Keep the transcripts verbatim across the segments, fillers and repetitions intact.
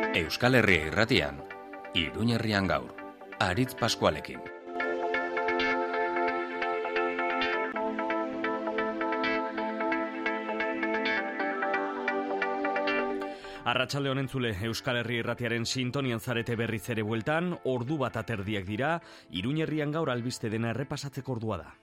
Euskal Herria Irratian, Iruñerrian gaur, Aritz Paskualekin. Arratsalde honen zule, Euskal Herria Irratiaren sintonian zarete berriz ere bueltan, ordu bat aterdiak dira, Iruñerrian gaur albiste dena errepasatzeko ordua da.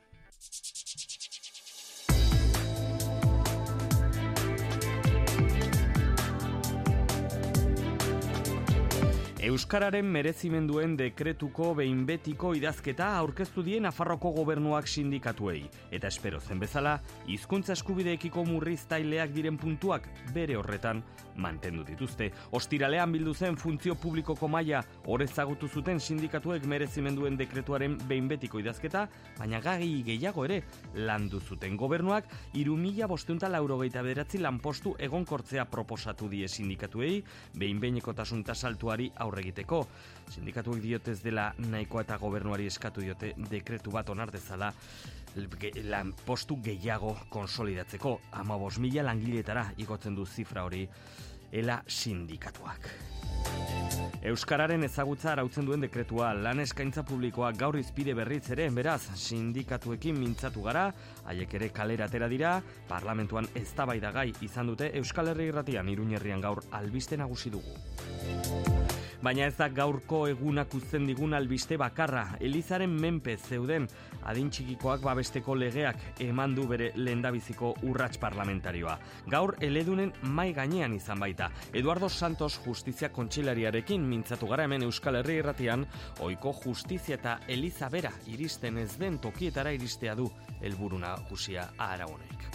Euskararen merezimenduen dekretuko behin betiko idazketa aurkeztu die Nafarroko gobernuak sindikatuei. Eta espero zen bezala, hizkuntza eskubideekiko murriztaileak diren puntuak bere horretan mantendu dituzte. Ostiralean bildu zen funtzio publikoko maila horezagutu zuten sindikatuek merezimenduen dekretuaren behin betiko idazketa, baina gai gehiago ere landu zuten gobernuak hiru mila bostehun eta laurogeita bederatzi lanpostu egonkortzea proposatu die sindikatuei, behin-behinekotasun tasaltuari aurre egiteko. Sindikatuek diotez dela nahikoa eta gobernuari eskatu diote dekretu bat onar dezala lanpostu gehiago konsolidatzeko. hamabost mila langileetara igotzen du zifra hori ela sindikatuak. Euskararen ezagutza arautzen duen dekretua, lan eskaintza publikoa gaur izpide berriz ere, beraz, sindikatuekin mintzatu gara, haiek ere kalera atera dira, parlamentuan eztabaidagai izan dute Euskal Herria Irratian Iruñerrian gaur albiste nagusi dugu. Baina ez da gaurko egunak uzten digun albiste bakarra. Elizaren menpe zeuden adin txikikoak babesteko legeak eman du bere lehendabiziko urrats parlamentarioa. Gaur eledunen mai gainean izan baita. Eduardo Santos justizia kontseilariarekin mintzatu gara hemen Euskal Herria Irratian, ohiko justizia eta Eliza bera iristen ez den tokietara iristea du helburu nagusia Aragonek.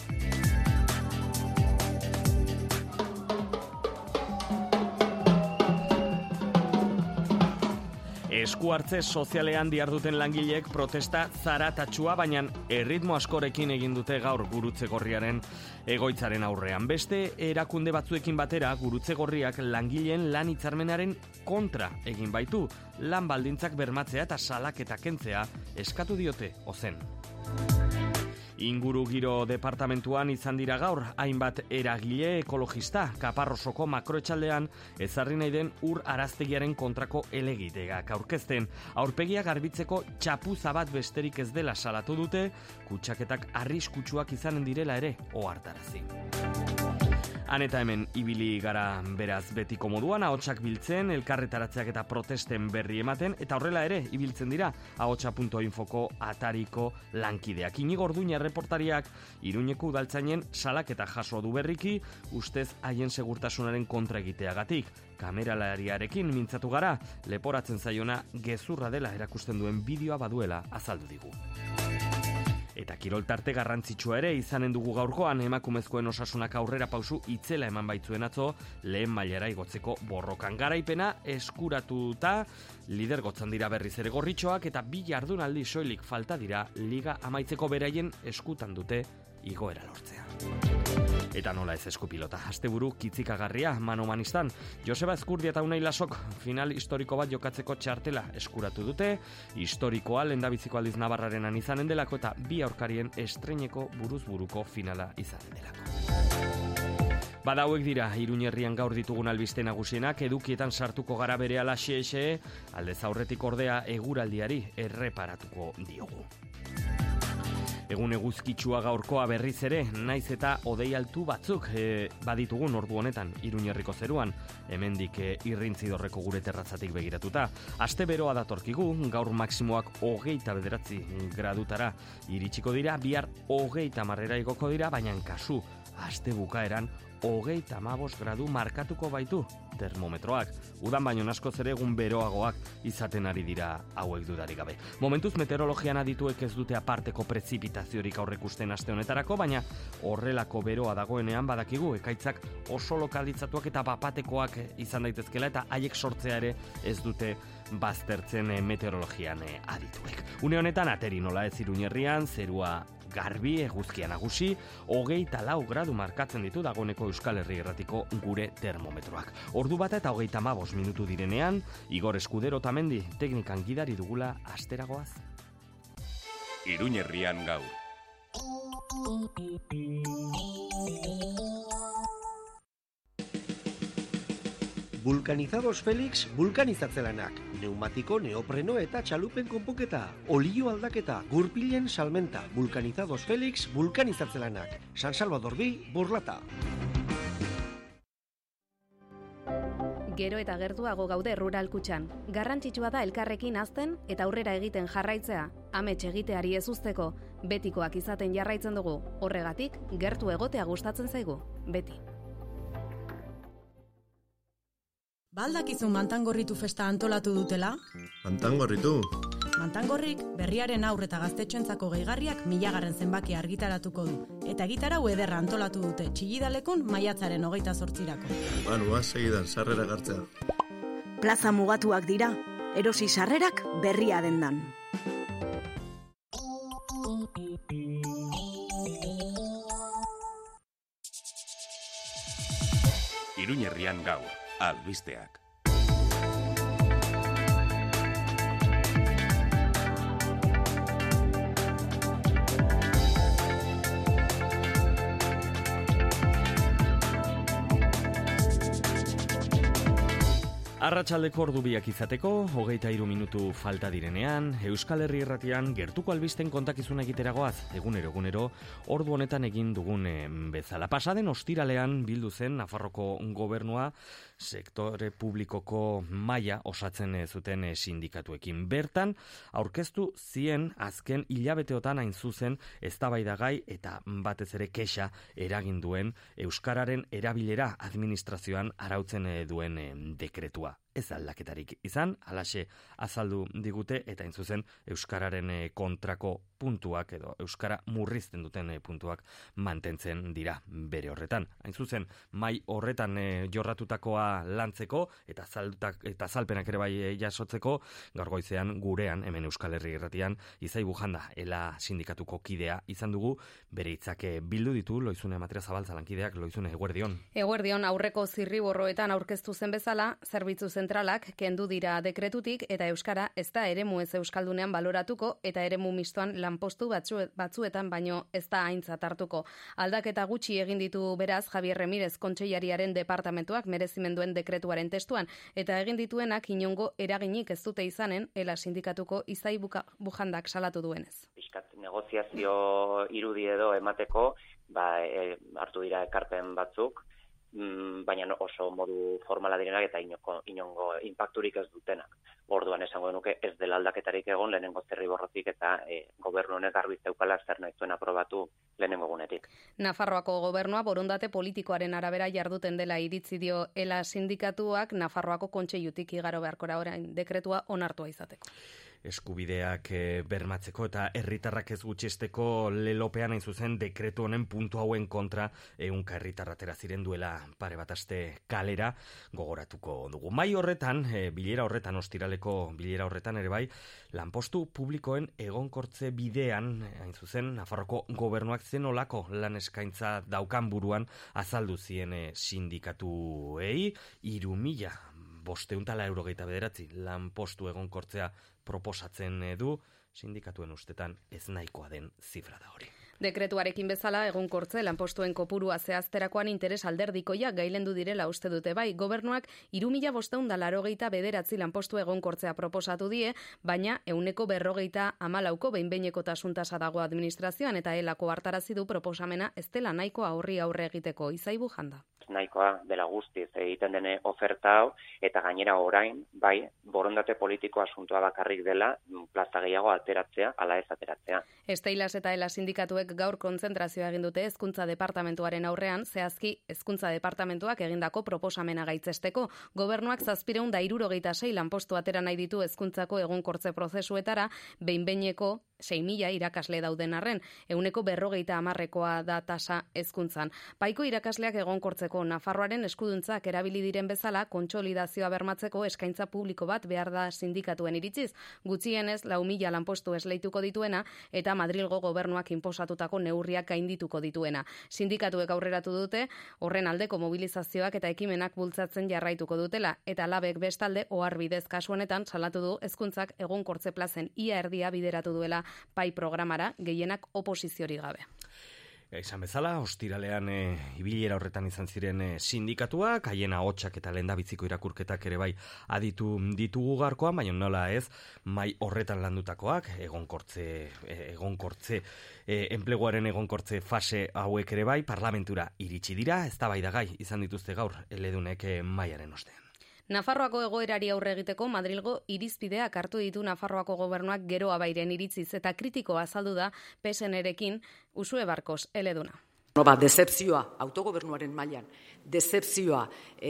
Esku hartze sozialean diharduten langileek protesta zaratatsua, baina erritmo askorekin egin dute gaur Gurutze Gorriaren egoitzaren aurrean. Beste erakunde batzuekin batera, Gurutze Gorriak langileen lan hitzarmenaren kontra egin baitu, lan baldintzak bermatzea eta salaketa kentzea eskatu diote ozen. Inguru giro departamentuan izan dira gaur, hainbat eragile ekologista, Kaparrosoko makroetxaldean ezarri nahi den ur araztegiaren kontrako helegiteak aurkezten. Aurpegia garbitzeko txapuza bat besterik ez dela salatu dute, kutsaketak arriskutsuak izanen direla ere ohartarazi. Han eta hemen ibili gara beraz betiko moduan, ahotsak biltzen, elkarretaratzeak eta protesten berri ematen, eta horrela ere ibiltzen dira ahotsa puntu infoko atariko lankideak. Inigo Orduña erreportariak Iruñeko udaltzainen salaketa jaso du berriki, ustez haien segurtasunaren kontra egiteagatik. Kameralariarekin mintzatu gara, leporatzen zaiona gezurra dela erakusten duen bideoa baduela azaldu digu. Eta kirol tarte garrantzitsua ere izanen dugu gaurkoan, emakumezkoen osasunak aurrera pausu itzela eman baitzuen atzo, lehen mailara igotzeko borrokan. Garaipena eskuratuta, lidergotzan dira berriz ere gorritxoak, eta bi jardunaldi soilik falta dira liga amaitzeko beraien eskutan dute igoera lortzea. Eta nola ez eskupilota, asteburu kitzikagarria manomanistan. Joseba Ezkurdia eta Unai Lasok final historiko bat jokatzeko txartela eskuratu dute, historikoa lehendabiziko aldiz Navarrarenan izanen delako eta bi aurkarien estreineko buruz buruko finala izanen delako. Bada hauek dira Iruñerrian gaur ditugun albiste nagusienak, edukietan sartuko gara berehala xe-xe, aldez aurretik ordea eguraldiari erreparatuko diogu. Egun eguzkitsua gaurkoa berriz ere, naiz eta hodei altu batzuk e, baditugun ordu honetan Iruñerriko zeruan, hemendik e, irrintzidorreko gure terratzatik begiratuta. Aste beroa datorkigu, gaur maksimoak hogeita bederatzi gradutara iritsiko dira, bihar hogeita marrera igoko dira, baina kasu aste bukaeran hogeita hamabost gradu markatuko baitu termometroak. Udan baino askoz ere egun beroagoak izaten ari dira hauek dudarik gabe. Momentuz meteorologian adituek ez dute aparteko prezipitaziorik aurrekusten aste honetarako, baina horrelako beroa dagoenean badakigu ekaitzak oso lokalitzatuak eta bapatekoak izan daitezkela, eta haiek sortzea ere ez dute baztertzen meteorologian adituek. Une honetan ateri nola ez Iruñerrian, zerua garbi, eguzkia nagusi, hogeita lau gradu markatzen ditu dagoeneko Euskal Herria Irratiko gure termometroak. Ordu bata eta hogeita hamabost minutu direnean, Igor Eskudero Tamendi teknikan gidari dugula asteragoaz. Iruñerrian gaur. Vulcanizados Felix vulkanizatzelanak, neumatiko, neopreno eta txalupen konponketa, olio aldaketa, gurpilen salmenta, Vulcanizados Felix vulkanizatzelanak, San Salvador bi, Borlata. Gero eta gertuago gaude Rural Kutxan. Garrantzitsua da elkarrekin hazten eta aurrera egiten jarraitzea, amets egiteari ez uzteko, betikoak izaten jarraitzen dugu, horregatik gertu egotea gustatzen zaigu, beti. Baldakizu Mantangorritu festa antolatu dutela? Mantangorritu? Mantangorrik berriaren aur eta gaztetxoentzako gehigarriak milagarren zenbakia argitaratuko du. Eta gitarau ederra antolatu dute Txillidalekun maiatzaren hogeita zortzirako. Banua, segidan, sarrera gartzea. Plaza mugatuak dira, erosi sarrerak berria dendan. Iruñerrian gaur, albisteak. Arratsaldeko ordu biak izateko, hogeita hiru minutu falta direnean, Euskal Herri Irratian gertuko albisten kontakizuna egiteragoaz, egunero egunero, ordu honetan egin dugun bezala. Pasaden ostiralean bildu zen Nafarroko gobernua sektore publikoko maila osatzen zuten sindikatuekin. Bertan, aurkeztu zien azken hilabeteotan hain zuzen eztabaidagai eta batez ere kexa eragin duen euskararen erabilera administrazioan arautzen duen dekretua. Ez aldaketarik izan, halaxe azaldu digute eta hain zuzen euskararen kontrako puntuak edo euskara murrizten duten puntuak mantentzen dira bere horretan. Hain zuzen, mai horretan jorratutakoa lantzeko eta zaldutak eta zalpenak ere bai jasotzeko, gaur goizean gurean hemen Euskal Herri Irratian Izai Bujanda ela sindikatuko kidea izan dugu, bere hitzak bildu ditu Loizune Matria Zabaltza lankideak. Loizune, eguerdion. Eguerdion, aurreko zirriborroetan aurkeztu zen bezala, zerbitzu zentralak kendu dira dekretutik eta euskara ez da eremu ez euskaldunean baloratuko eta eremu mistoan lanpostu batzu, batzuetan baino ez da aintzat hartuko. Aldaketa gutxi egin ditu beraz Javier Remirez kontseilariaren departamentuak merezimenduen dekretuaren testuan eta egin dituenak inongo eraginik ez dute izanen ela sindikatuko Izai Bujandak salatu duenez. Piskat negoziazio irudi edo emateko, ba, e, hartu dira ekarpen batzuk, baina oso modu formala direnak eta inongo, inongo impacturik ez dutenak. Orduan esango denuke ez dela aldaketarik egon lehenengo zirriborrotik eta e, gobernu honek garbi zeukala zer nahi zuen aprobatu lehenengo egunetik. Nafarroako gobernua borondate politikoaren arabera jarduten dela iritzi dio ela sindikatuak Nafarroako kontseilutik igaro beharkora orain dekretua onartua izateko. Eskubideak e, bermatzeko eta herritarrak ez gutxiesteko lelopean hain zuzen dekretu honen puntu hauen kontra ehunka herritar atera ziren duela pare bat aste kalera gogoratuko dugu. Mai horretan, e, bilera horretan, ostiraleko bilera horretan ere bai, lanpostu publikoen egonkortze bidean, hain zuzen, Nafarroko gobernuak zen olako lan eskaintza daukan buruan azaldu zien e, sindikatuei, hiru mila bosteuntala eurogeita bederatzi lanpostu egonkortzea proposatzen du, sindikatuen ustetan ez nahikoa den zifra da hori. Dekretuarekin bezala egonkortze lanpostuen kopurua zehazterakoan interes alderdikoia gailendu direla uste dute bai. Gobernuak hiru mila bostehun eta laurogeita bederatzi lanpostu egonkortzea proposatu die, baina ehuneko berrogeita hamalauko behin-behinekotasun tasa dago administrazioan eta elako hartarazi du proposamena ez dela nahikoa horri aurre egiteko. Izai Bujanda. Nahikoa dela guztiz egiten dene oferta hau eta gainera orain, bai, borondate politiko asuntoa bakarrik dela plaza gehiago ateratzea, ala ez ateratzea. Esteilas eta ela sindikatuek gaur kontzentrazioa egin dute hezkuntza departamentuaren aurrean, zehazki hezkuntza departamentuak egindako proposamena gaitzesteko. Gobernuak zazpiehun eta hirurogeita sei lanpostu atera nahi ditu hezkuntzako egonkortze prozesuetara, behin-behineko sei mila irakasle dauden arren, ehuneko berrogeita hamarrekoa da tasa hezkuntzan. Paiko irakasleak egonkortzeko Nafarroaren eskuduntzak erabili diren bezala kontsolidazioa bermatzeko eskaintza publiko bat behar da sindikatuen iritziz, gutxienez lau mila lanpostu esleituko dituena eta Madrilgo gobernuak inposatutako neurriak gaindituko dituena. Sindikatuek aurreratu dute horren aldeko mobilizazioak eta ekimenak bultzatzen jarraituko dutela eta labek bestalde oharbidez kasu honetan salatu du hezkuntzak egonkortze plazen ia erdia bideratu duela pai programara, gehienak oposiziori gabe. Esan bezala, ostiralean e, ibilera horretan izan ziren e, sindikatuak, haien ahotsak eta lehendabiziko irakurketak ere bai aditu ditugu gaurkoan, baina nola ez, mai horretan landutakoak, egonkortze, e, egonkortze, e, enpleguaren egonkortze fase hauek ere bai, parlamentura iritsi dira, eztabaidagai izan dituzte gaur eledunek e, maiaren ostean. Nafarroako egoerari aurre egiteko Madrilgo irizpideak hartu ditu Nafarroako gobernuak gero abairen iritziz eta kritiko azaldu da P S N-erekin Usue Barkos eleduna. No, ba, decepzioa, autogobernuaren mailan, decepzioa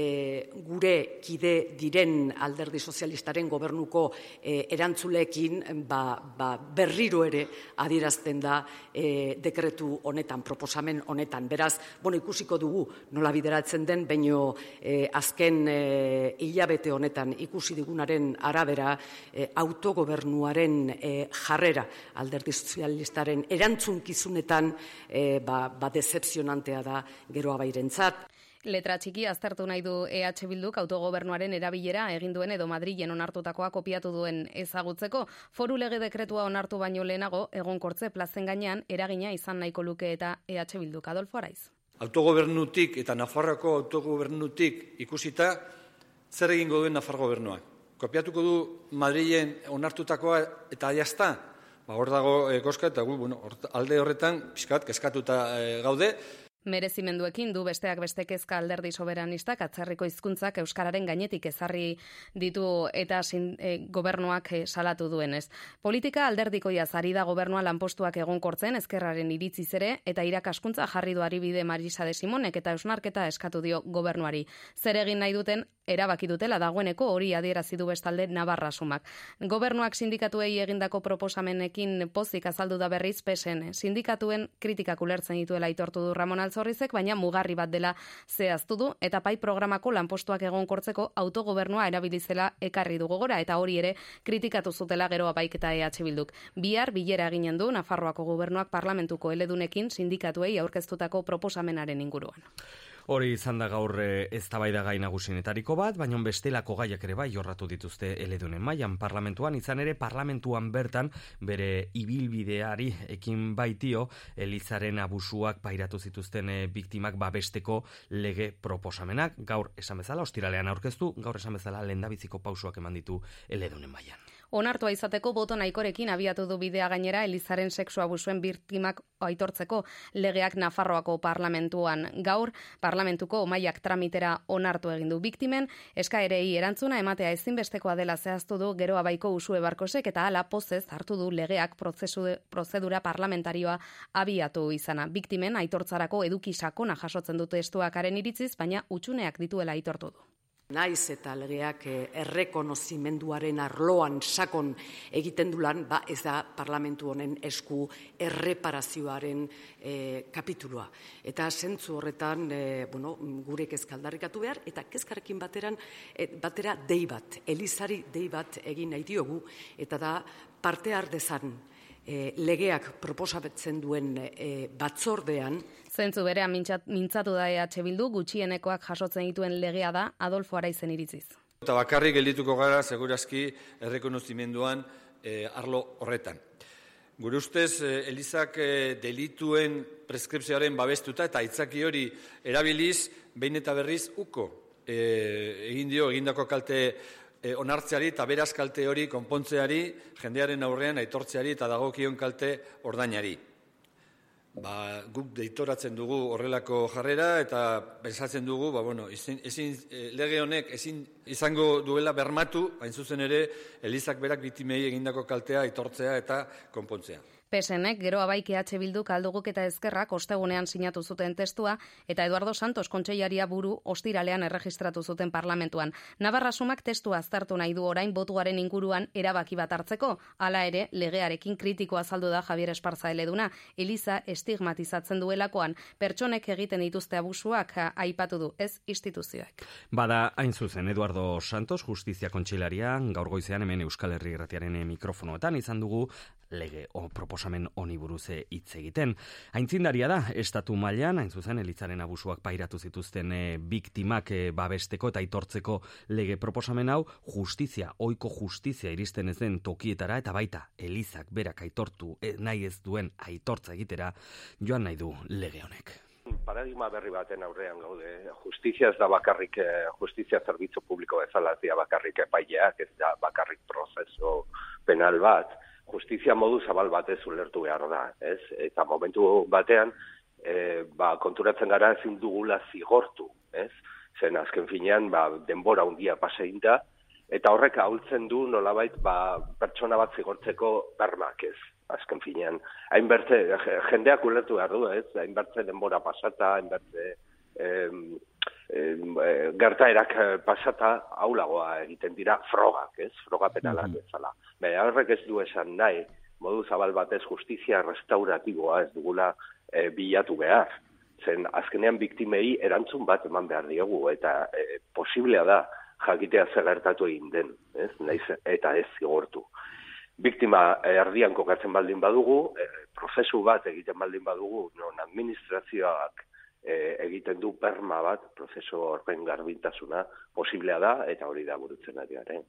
e, gure kide diren alderdi sozialistaren gobernuko e, erantzuleekin ba, ba, berriro ere adierazten da e, dekretu honetan, proposamen honetan. Beraz, bueno, ikusiko dugu nola bideratzen den, baino e, azken e, hilabete honetan ikusi digunaren arabera e, autogobernuaren e, jarrera alderdi sozialistaren erantzunkizunetan e, ba, ba decepzionantea da gero abairentzat. Letra txiki aztertu nahi du E H Bilduk autogobernuaren erabilera egin duen edo Madrilen onartutakoa kopiatu duen ezagutzeko. Foru lege dekretua onartu baino lehenago egonkortze plazen gainean eragina izan nahiko luke eta E H Bilduk. Adolfo Araiz. Autogobernutik eta Nafarroako autogobernutik ikusita zer egingo duen Nafarro gobernuak. Kopiatuko du Madrilen onartutakoa eta jazta? Ba, hor dago e, koska eta gu, bueno, alde horretan pixkat kezkatuta e, gaude. Merezimenduekin du besteak beste kezka alderdi soberanistak atzerriko hizkuntzak euskararen gainetik ezarri ditu eta sin, e, gobernuak e, salatu duenez. Politika alderdikoia ari da gobernua lanpostuak egonkortzen ezkerraren iritziz ere eta irakaskuntza jarri du Aribide Marisa de Simonek eta eusnarketa eskatu dio gobernuari. Zer egin nahi duten erabaki dutela dagoeneko hori adierazi du bestalde Navarra Sumak. Gobernuak sindikatuei egindako proposamenekin pozik azaldu da berriz P S N. Sindikatuen kritikak ulertzen dituela aitortu du Ramon Altzorrizek, baina mugarri bat dela zehaztu du eta pai programako lanpostuak egonkortzeko autogobernua erabilizela ekarri du gogora eta hori ere kritikatu zutela gero apaik eta E H Bilduk. Bihar bilera eginen du Nafarroako gobernuak parlamentuko eledunekin sindikatuei aurkeztutako proposamenaren inguruan. Hori izan da gaur eztabaidagai nagusienetariko bat, baina bestelako gaiak ere bai jorratu dituzte eledunen mailan parlamentuan, izan ere parlamentuan bertan bere ibilbideari ekin baitio Elizaren abusuak pairatu zituzten biktimak babesteko lege proposamenak. Gaur esan bezala, ostiralean aurkeztu, gaur esan bezala lehendabiziko pausuak eman ditu eledunen mailan. Onartua izateko boto nahikorekin abiatu du bidea gainera Elizaren sexu abusuen biktimak aitortzeko legeak Nafarroako parlamentuan. Gaur, parlamentuko maiak tramitera onartu egin du biktimen, eskaerei erantzuna ematea ezinbestekoa dela zehaztu du gero abaiko Usue Barkosek eta hala pozez hartu du legeak prozesu, prozedura parlamentarioa abiatu izana. Biktimen aitortzarako eduki sakona jasotzen dute testuakaren iritziz, baina hutsuneak dituela aitortu du. Naiz eta legeak errekonozimenduaren arloan sakon egiten dulan, ba ez da parlamentu honen esku erreparazioaren e, kapitulua. Eta zentzu horretan, e, bueno, gure kezka aldarrikatu behar, eta kezkarekin bateran, e, batera dei bat, Elizari dei bat egin nahi diogu, eta da parte har dezan e, legeak proposatzen duen e, batzordean. Zentzu berean mintzatu da E H Bildu, gutxienekoak jasotzen dituen legea da Adolfo Araizen iritziz. Eta bakarrik geldituko gara, segurazki, errekonozimenduan e, arlo horretan. Gure ustez, e, Elizak e, delituen preskripzioaren babestuta eta aitzaki hori erabiliz, behin eta berriz uko e, egin dio, egindako kalte e, onartzeari eta beraz kalte hori konpontzeari, jendearen aurrean aitortzeari eta dagokion kalte ordainari. Ba, guk deitoratzen dugu horrelako jarrera eta pensatzen dugu, ba, bueno, ezin, ezin, lege honek ezin izango duela bermatu, hain zuzen ere, Elizak berak biktimei egindako kaltea aitortzea eta konpontzea. P S Nek gero abaik E H Bilduk Alduguk eta Ezkerrak ostegunean sinatu zuten testua eta Eduardo Santos kontseilaria buru ostiralean erregistratu zuten parlamentuan. Navarra Sumak testua aztertu nahi du orain botuaren inguruan erabaki bat hartzeko. Hala ere, legearekin kritiko azaldu da Javier Esparza eleduna. Eliza estigmatizatzen duelakoan pertsonek egiten dituzte abusuak aipatu du, ez instituzioak. Bada, hain zuzen, Eduardo Santos, Justizia kontseilarian, gaur goizean hemen Euskal Herri Irratiaren mikrofonoetan izan dugu lege o proposamen proposamen honi buruz hitz egiten. Aintzindaria da, estatu mailan, hain zuzen, Elizaren abusuak pairatu zituzten e, biktimak e, babesteko eta aitortzeko lege proposamen hau, justizia, ohiko justizia iristen ez den tokietara, eta baita, Elizak berak aitortu e, nahi ez duen aitortza egitera, joan nahi du lege honek. Paradigma berri baten aurrean gaude. Justizia ez da bakarrik, justizia zerbitzu publiko bezala ez da bakarrik epaileak, ez da bakarrik prozesu penal bat. Justizia modu zabal batez ulertu behar da, ez? Eta momentu batean, e, ba, konturatzen gara ezin dugula zigortu, ez? Zen azken finean, ba, denbora handia pasein da, eta horrek ahultzen du nolabait ba, pertsona bat zigortzeko bermak, ez? Azken finean, hainbertze, jendeak ulertu behar du, ez? Hainbertze denbora pasata, hainbertze eh, eh, gertaerak pasata, haulagoa egiten dira frogak, ez? Froga penalak bezala. Baina horrek ez du esan nahi, modu zabal batez justizia restauratiboa ez dugula eh, bilatu behar. Zen azkenean biktimei erantzun bat eman behar diegu, eta eh, posiblea da jakitea zer gertatu egin den, ez? Naiz eta ez zigortu. Biktima erdian kokatzen baldin badugu, e, prozesu bat egiten baldin badugu, non administrazioak e, egiten du berma bat, prozesu horren garbintasuna posiblea da, eta hori da burutzen ari garen.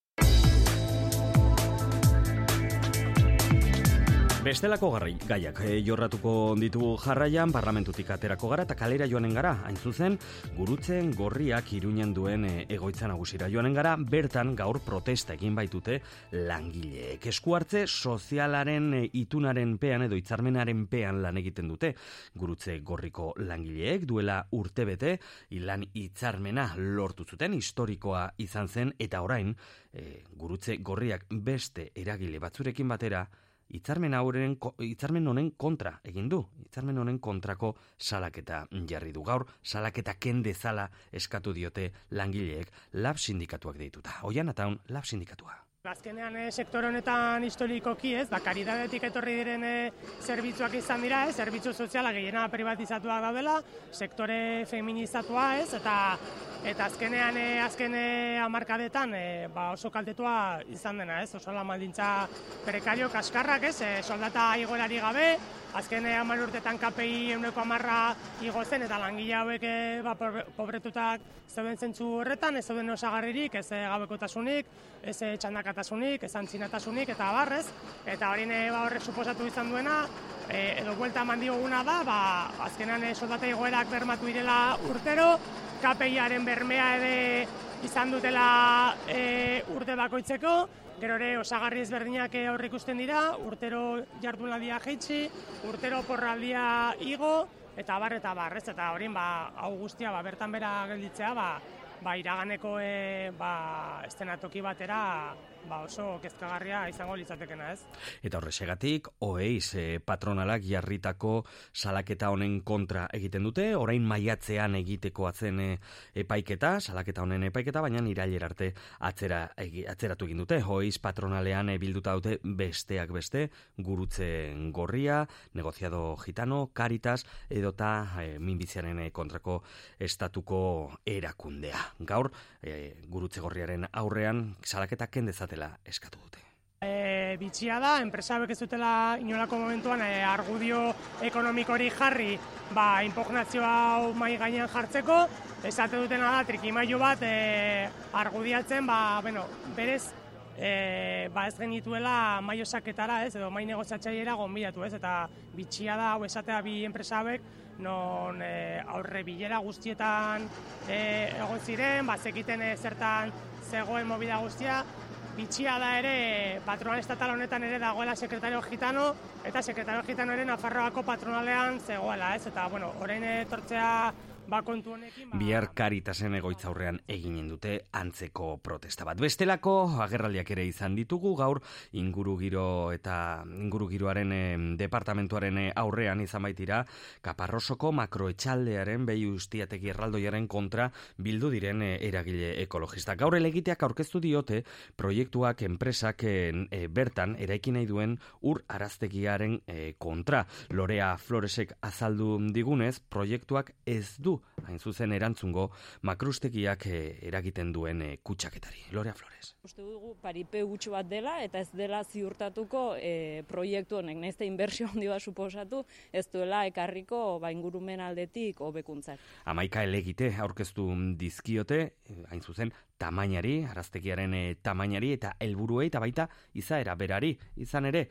Bestelako garrai, gaiak e, jorratuko ditugu jarraian, parlamentutik aterako gara eta kalera joanen gara, hain zuzen, Gurutzen Gorriak Iruñen duen e, egoitza nagusira joanen gara, bertan gaur protesta egin baitute langileek. Esku hartze sozialaren e, itunaren pean edo hitzarmenaren pean lan egiten dute. Gurutze Gorriko langileek duela urtebete lan hitzarmena lortu zuten, historikoa izan zen, eta orain e, Gurutze Gorriak beste eragile batzurekin batera Hitzarmen hauren, hitzarmen honen kontra egin du. Hitzarmen honen kontrako salaketa jarri du. Gaur salaketa ken dezala eskatu diote langileek lab sindikatuak deituta. Oian ataun lab sindikatua. Azkenean e, sektore honetan historikoki ez, da karidadetik etorri diren e, zerbitzuak izan dira, ez, zerbitzu soziala gehiena privatizatuak daudela, sektore feminizatua ez, eta eta azkenean e, azken hamarkadetan e, ba oso kaltetua izan dena ez, oso lan baldintza prekario kaskarrak ez, e, soldata igoerari gabe, azken hamar urtetan K P I ehuneko hamarra igo zen eta langile hauek e, ba, pobretutak zeuden zentzu horretan, ez zeuden osagarririk, ez e, gabekotasunik, ez e, txandakatasunik, ez antzinatasunik eta abarrez, eta hori ba, horrek suposatu izan duena, e, edo buelta eman dioguna da, ba, azkenean e, soldata igoerak bermatu direla urtero, K P I-aren bermea ere izan dutela e, urte bakoitzeko, gero ere osagarri ezberdinak aurre ikusten dira, urtero jardunaldia jaitsi, urtero porraldia igo, eta bar eta bar, ez? Eta horin ba, hau guztia ba, bertan bera gelditzea, ba, ba, iraganeko e, ba, estenatoki batera ba, oso kezkagarria izango litzatekena, ez? Eta horrexegatik, oeiz e, patronalak jarritako salaketa honen kontra egiten dute, orain maiatzean egiteko atzen e, epaiketa, salaketa honen epaiketa, baina irailer arte atzera, egi, atzeratu egin dute. Oeiz patronalean e, bilduta dute besteak beste, Gurutze Gorria, Negoziado Gitano, Caritas, edota e, minbiziaren e, kontrako estatuko erakundea. Gaur, e, Gurutze Gorriaren aurrean salaketa kendezat eskatu dute. E, bitxia da, enpresabek ez dutela inolako momentuan e, argudio ekonomikori jarri ba, impugnazio hau mai gainean jartzeko, esate dutena da trikimailu bat e, argudiatzen, ba, bueno, berez e, ba ez genituela mai osaketara, ez, edo mai negoziatzailera gonbidatu, ez, eta bitxia da hau esatea bi enpresabek non e, aurre bilera guztietan e, egon ziren, ba, zekiten e, zertan zegoen mobila guztia. Bitxia da ere, patronal estatal honetan ere dagoela sekretario gitano, eta sekretario gitano ere Nafarroako patronalean zegoela, ez? Eta, bueno, orain etortzea ba kontu honekin... Ba... Bihar Caritasen egoitza aurrean eginen dute antzeko protesta bat. Bestelako agerraldiak ere izan ditugu gaur ingurugiro eta ingurugiroaren e, departamentuaren aurrean izan baitira Kaparrosoko makroetxaldearen behi ustiategi erraldoiaren kontra bildu diren e, eragile ekologistak. Gaur elegiteak aurkeztu diote proiektuak enpresak e, e, bertan eraiki nahi duen ur araztegiaren e, kontra. Lorea Floresek azaldu digunez, proiektuak ez du du, hain zuzen erantzungo makrustegiak eragiten duen kutsaketari. Lorea Flores. Uste dugu paripe gutxu bat dela eta ez dela ziurtatuko e, proiektu honek, naizte inbertsio handi bat suposatu, ez duela ekarriko ba, ingurumen aldetik hobekuntzak. Hamaika elegite aurkeztu dizkiote, hain zuzen, tamainari, araztegiaren e, tamainari eta helburuei eta baita izaera berari. Izan ere,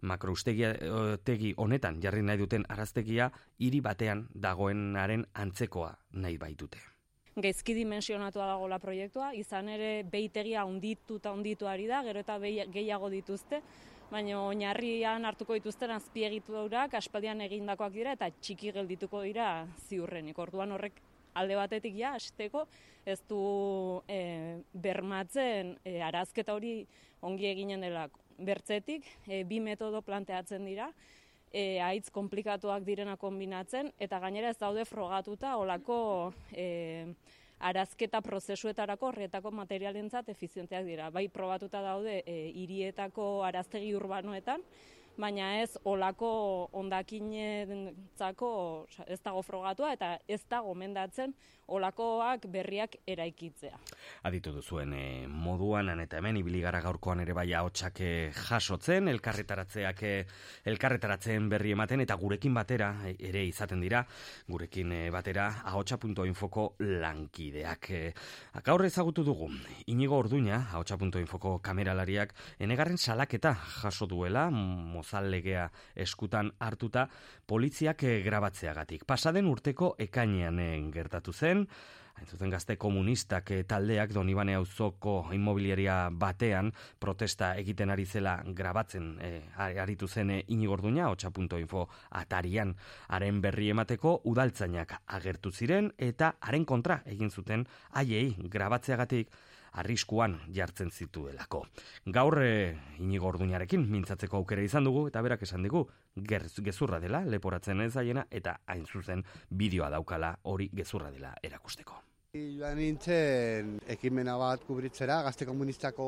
makroustegi honetan jarri nahi duten araztegia hiri batean dagoenaren antzekoa nahi baitute. Gaizki dimensionatua dagoela proiektua, izan ere behitegia ondituta onditu ari da, gero eta gehiago dituzte, baina oinarrian hartuko dituzten azpiegiturak aspaldian egindakoak dira eta txiki geldituko dira ziurrenik. Orduan horrek alde batetik ja, hasteko ez du e, bermatzen e, arazketa hori ongi eginen delako. Bertzetik, e, bi metodo planteatzen dira, e, haitz komplikatuak direna kombinatzen, eta gainera ez daude frogatuta olako e, arazketa prozesuetarako horretako materialentzat efizienteak dira. Bai probatuta daude e, hirietako araztegi urbanoetan, baina ez olako hondakinentzako ez dago frogatua eta ez dago gomendatzen olakoak berriak eraikitzea. Aditu duzuen e, moduan, eta hemen ibili gara gaurkoan ere bai ahotsak e, jasotzen, elkarretaratzeak e, elkarretaratzen berri ematen eta gurekin batera e, ere izaten dira, gurekin e, batera ahotsa puntu infoko lankideak. E, gaur ezagutu dugu, Inigo Orduña, ahotsa puntu infoko kameralariak, enegarren salaketa jaso duela, mozal legea eskutan hartuta, poliziak e, grabatzeagatik. Pasaden urteko ekainean e, gertatu zen, hain zuzen Gazte Komunistak e, taldeak Donibane auzoko inmobiliaria batean protesta egiten ari zela grabatzen e, aritu zen e, Inigo Orduña, ahotsa puntu info atarian haren berri emateko udaltzainak agertu ziren eta haren kontra egin zuten haiei grabatzeagatik arriskuan jartzen zituelako. Gaur e, Inigo Orduñarekin mintzatzeko aukera izan dugu eta berak esan digu gezurra dela leporatzen ez zaiena eta hain zuzen bideoa daukala hori gezurra dela erakusteko. Joan nintzen ekimena bat kubritzera, Gazte Komunistako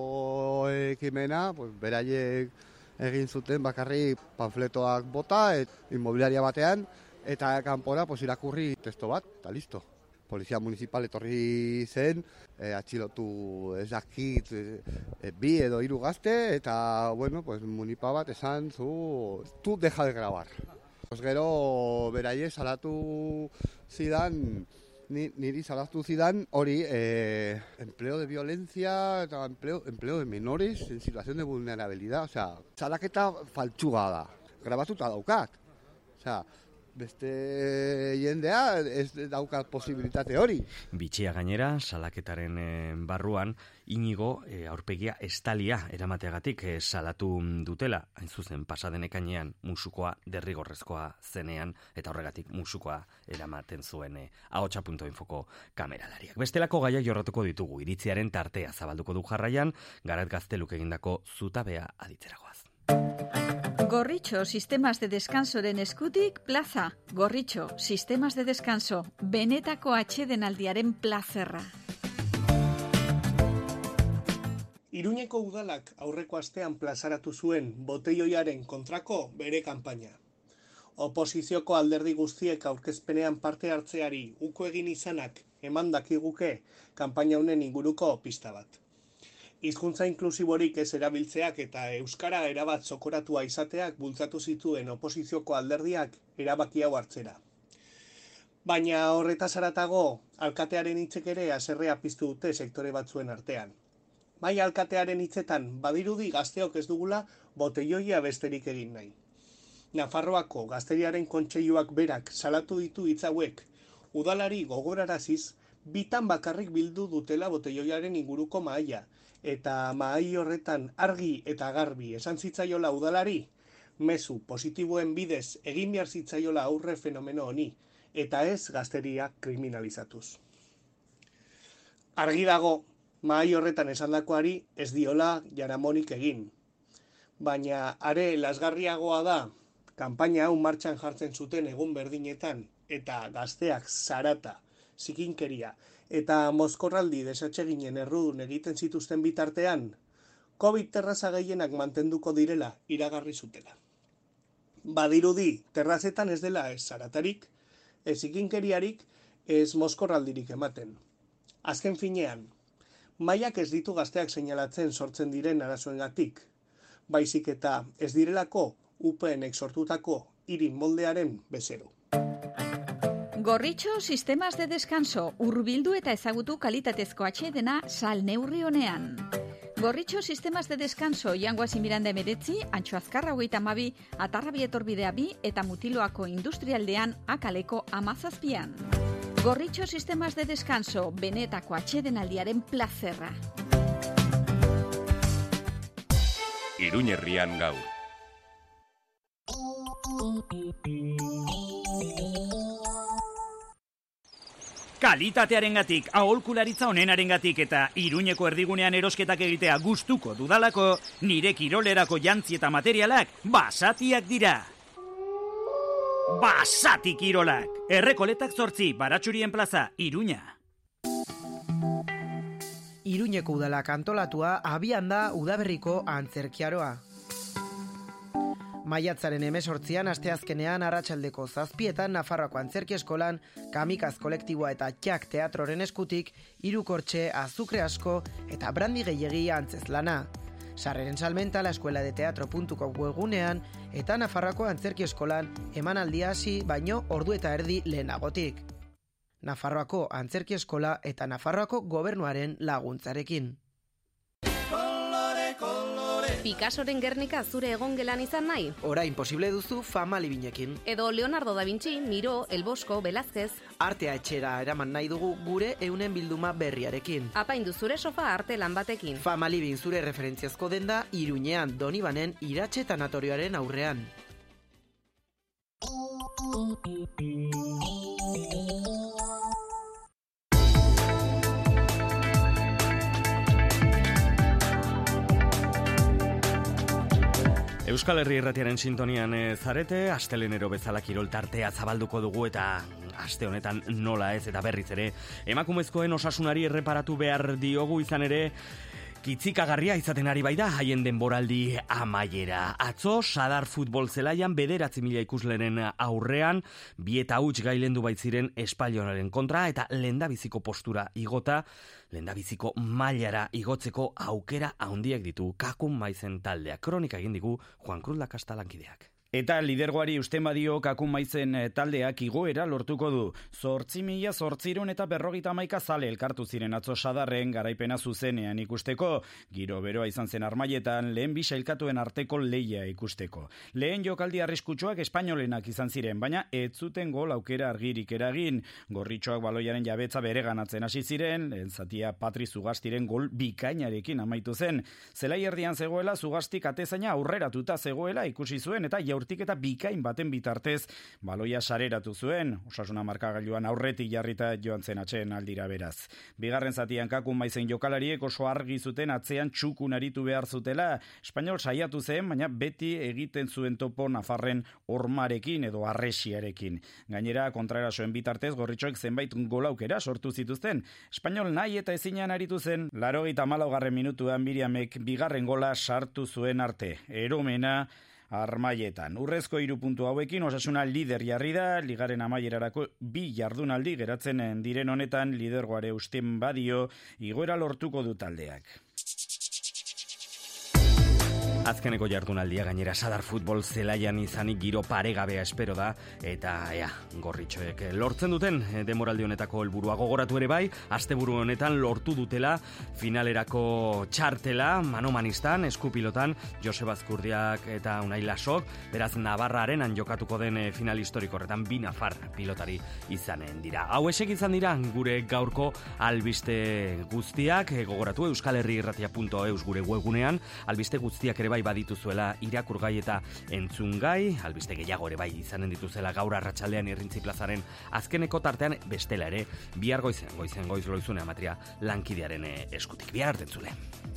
ekimena, pues, beraiek egin zuten bakarri panfletoak bota, et, inmobiliaria batean, eta kanpora pues, irakurri testo bat, eta listo. Polizia municipal etorri zen, eh, atxilotu ez dakit eh, bi edo hiru gazte, eta, bueno, pues, munipa bat esan zu, tu deja de grabar. Pues, gero beraiek salatu zidan, Ni, niri salatu zidan hori eh, empleo de violencia eta empleo, empleo de menores en situación de vulnerabilidad, o sea, salaketa faltsuga da, grabatuta daukat, o sea, beste jendea ez daukat posibilitate hori. Bitxia gainera, salaketaren e, barruan, Inigo e, aurpegia estalia eramateagatik e, salatu dutela, hain zuzen pasaden ekainean musukoa derrigorrezkoa zenean, eta horregatik musukoa eramaten zuen e, ahotsa puntu infoko kameralariak. Bestelako gaia jorratuko ditugu, iritziaren tartea zabalduko du jarraian, Garat Gazteluk egindako zutabea aditzeragoaz. Gorritxo Sistemas de Descansoren eskutik plaza. Gorritxo Sistemas de Descanso, benetako atsedenaldiaren plazerra. Iruñeko udalak aurreko astean plazaratu zuen boteioiaren kontrako bere kanpaina. Oposizioko alderdi guztiek aurkezpenean parte hartzeari uko egin izanak eman dakiguke kanpaina honen inguruko pista bat. Hizkuntza inklusiborik ez erabiltzeak eta euskara erabat zokoratua izateak bultzatu zituen oposizioko alderdiak erabaki hau hartzera. Baina horretaz haratago, alkatearen hitzek ere haserrea piztu dute sektore batzuen artean. Bai alkatearen hitzetan badirudi gazteok ez dugula boteioia besterik egin nahi. Nafarroako Gazteriaren Kontseiluak berak salatu ditu hitz hauek, udalari gogoraraziz, bitan bakarrik bildu dutela boteioiaren inguruko mahaia, eta mahai horretan argi eta garbi esan zitzaiola udalari, mezu positiboen bidez egin behar zitzaiola aurre fenomeno honi, eta ez gazteria kriminalizatuz. Argi dago, mahai horretan esandakoari ez diola jaramonik egin. Baina are lasgarriagoa da, kanpaina hau martxan jartzen zuten egun berdinetan, eta gazteak zarata, zikinkeria, eta mozkorraldi desatseginen errudun egiten zituzten bitartean, COVID terraza gehienak mantenduko direla iragarri zutela. Badirudi, terrazetan ez dela ez zaratarik, ez zikinkeriarik, ez mozkorraldirik ematen. Azken finean, mailak ez ditu gazteak seinalatzen sortzen diren arazoengatik, baizik eta ez direlako U P Nek sortutako hiri moldearen bezero. Gorritxo sistemas de descanso, hurbildu eta ezagutu kalitatezko atsedena sal neurri honean. Gorritxo sistemas de descanso Jangoasi Miranda emeretzi, Antxo Azkarra hogeita hamabi, Atarrabi etorbidea bi eta Mutiloako industrialdean akaleko amazazpian. Gorritxo sistemas de descanso, benetako atsedenaldiaren plazerra. Iruñerrian gaur. Kalitatearengatik, aholkularitza onenarengatik eta Iruñeko erdigunean erosketak egitea gustuko dudalako, nire kirolerako jantzi eta materialak basatiak dira. Basati kirolak! Errekoletak zortzi, Baratxurien plaza, Iruña. Iruñeko udalak antolatua abian da udaberriko antzerkiaroa. Maiatzaren hemezortzian asteazkenean arratsaldeko zazpietan Nafarroako antzerki eskolan Kamikaz kolektiboa eta Txak teatroren eskutik hirukortxe, azukre asko eta brandi gehiegi antzez lana. Sarreren salmenta la escuela de teatro punto com webgunean eta Nafarroako antzerki eskolan emanaldia hasi baino ordu eta erdi lehenagotik. Nafarroako antzerki eskola eta Nafarroako gobernuaren laguntzarekin. Picassoren Gernika zure egongelan izan nahi? Orain posible duzu Fama Libinekin. Edo Leonardo da Vinci, Miro, El Bosco, Velázquez. Artea etxera eraman nahi dugu gure eunen bilduma berriarekin. Apaindu zure sofa arte lan batekin. Fama Libin zure referentziazko denda Iruñean, Donibanen, Iratxe tanatorioaren aurrean. Euskal Herri Irratiaren sintonian zarete, astelenero bezala kirol tartea zabalduko dugu eta aste honetan nola ez eta berriz ere emakumezkoen osasunari erreparatu behar diogu izan ere kitzikagarria izaten ari baida haien denboraldi amaiera. Atzo, Sadar futbol zelaian bederatzi mila ikusleren aurrean, bi eta huts gailendu baitziren espainolaren kontra eta lehendabiziko postura igota, lehendabiziko mailara igotzeko aukera handiak ditu Kakun Maizen taldea. Kronika egin digu Juan Cruz Lakasta lankideak. Eta lidergoari usten badio Kakun Maizen taldeak igoera lortuko du. Zortzi mila zortziron eta berrogita hamaika zale elkartu ziren atzo Sadarren garaipena zuzenean ikusteko. Giro beroa izan zen Armaietan lehen bi sailkatuen arteko leia ikusteko. Lehen jokaldi arriskutsuak espainolenak izan ziren, baina ez zuten gol aukera argirik eragin. Gorritxoak baloiaren jabetza bere ganatzen hasi ziren, lehen zatia Patri Zugastiren gol bikainarekin amaitu zen. Zelai erdian zegoela Zugastik atezaina aurreratuta zegoela ikusi zuen eta jaurtik eta bikain baten bitartez baloia sareratu zuen, Osasuna markagailuan aurretik jarrita joan zen atxeen aldira beraz. Bigarren zatian Kakun Maizen jokalariek oso argi zuten atzean txukun aritu behar zutela, Espainol saiatu zen, baina beti egiten zuen topo Nafarren ormarekin edo arresiarekin. Gainera, kontraerasoen bitartez Gorritxoek zenbait golaukera sortu zituzten. Espainol nahi eta ezinean aritu zen, laurogeita hamalaugarren minutuan Miriamek bigarren gola sartu zuen arte. Eromena Armaietan. Urrezko hiru puntu hauekin Osasuna lider jarri da, ligaren amaierarako bi jardunaldi geratzen diren honetan lidergoare usten badio igoera lortuko du taldeak. Azkeneko jardunaldia gainera Sadar futbol zelaian izanik giro paregabea espero da eta ea, Gorritxoek lortzen duten demoraldi honetako helburua gogoratu ere bai, asteburu honetan lortu dutela finalerako txartela manomanistan, eskupilotan Joseba Azkurdiak eta Unai Lasok, beraz Navarraren jokatuko den final historiko horretan bi Nafar pilotari izanen dira. Hau esek izan dira gure gaurko albiste guztiak, gogoratu Euskal Herri Irratia punto eus gure webgunean, albiste guztiak ere bai badituzuela irakurgai eta entzungai, albiste gehiago ere bai izanen dituzela gaur arratsaldean Irrintzi plazaren azkeneko tartean bestela ere bihar goizen, goizen goiz loizune amatria lankidearen eskutik. Bihar arte entzule.